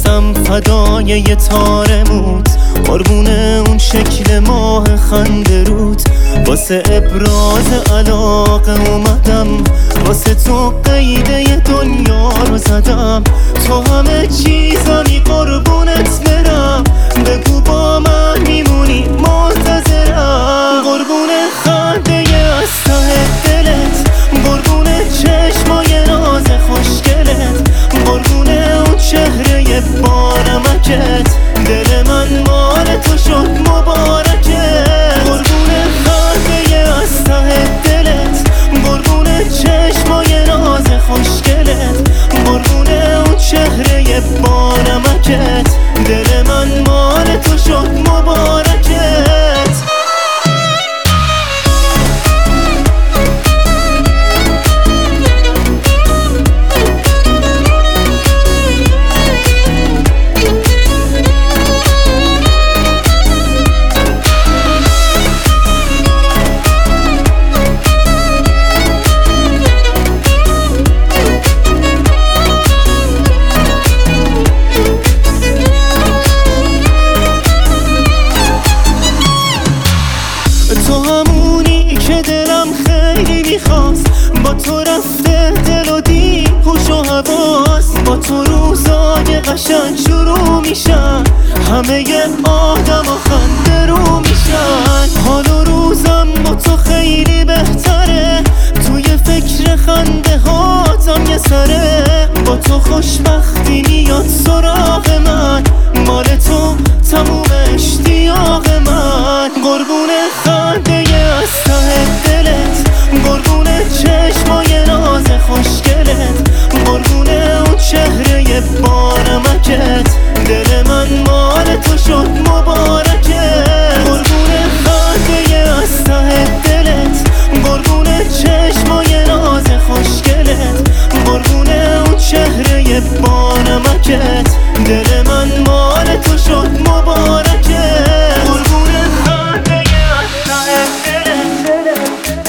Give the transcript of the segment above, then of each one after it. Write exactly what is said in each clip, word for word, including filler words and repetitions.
میرقصم فدای یه تار موت، قربون اون شکل ماه خنده رود. واسه ابراز علاقه اومدم، واسه تو قیده دنیا رو زدم. تو همه چیزمی قربونت برم، بگو با من میمونی منتظرم. قربون خنده از ته دلت، قربون چشمای ناز خوشگلت، قربون اون چهره بانمکت. دل من مال تو شد مبارکت. قربون خنده از ته دلت، قربون چشمای ناز خوشگلت، قربون اون چهره بانمکت. دل من مال تو شد مبارکت. تو همونی که دلم خیلی میخواست، با تو رفته دل و دی هوش و حواس. با تو روزای قشنگ شروع میشن، همه آدم و خنده رو میشن. حال و روزم با تو خیلی بهتره، توی فکر خنده هاتم یه سره. با تو خوشبختی میاد سراغ من، مال تو تموم اشتیاق من. قربون خنده از ته دلت، قربون چشمای ناز خوشگلت، قربون اون چهره بانمکت. دل من مال تو شد مبارکت. قربون خنده از ته دلت، قربون چشمای ناز خوشگلت، قربون اون چهره بانمکت. دل من مال تو شد مبارکت. قربون خنده از ته دلت،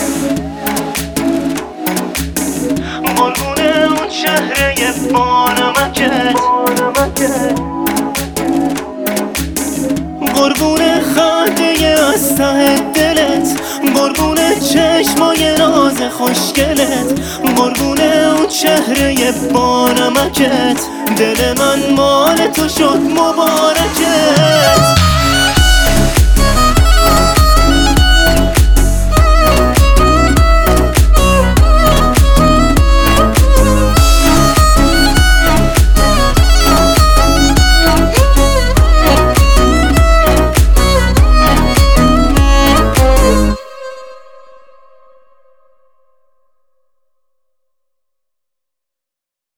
قربون اون چهره بانمکت. قربون خنده از ته دلت، قربون چشمای ناز خوشگلت، قربون اون چهره بانمکت. دل من مال تو شد مبارکت.